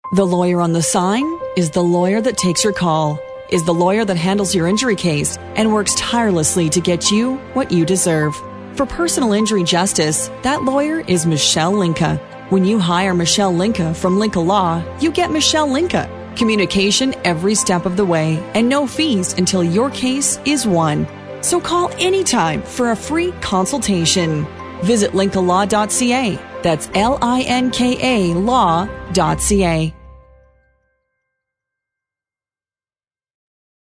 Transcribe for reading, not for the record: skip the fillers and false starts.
The lawyer on the sign is the lawyer that takes your call, is the lawyer that handles your injury case and works tirelessly to get you what you deserve. For personal injury justice, that lawyer is Michelle Linka. When you hire Michelle Linka from Linka Law, you get Michelle Linka. Communication every step of the way and no fees until your case is won. So call anytime for a free consultation. Visit linkalaw.ca. That's LINKA law.ca.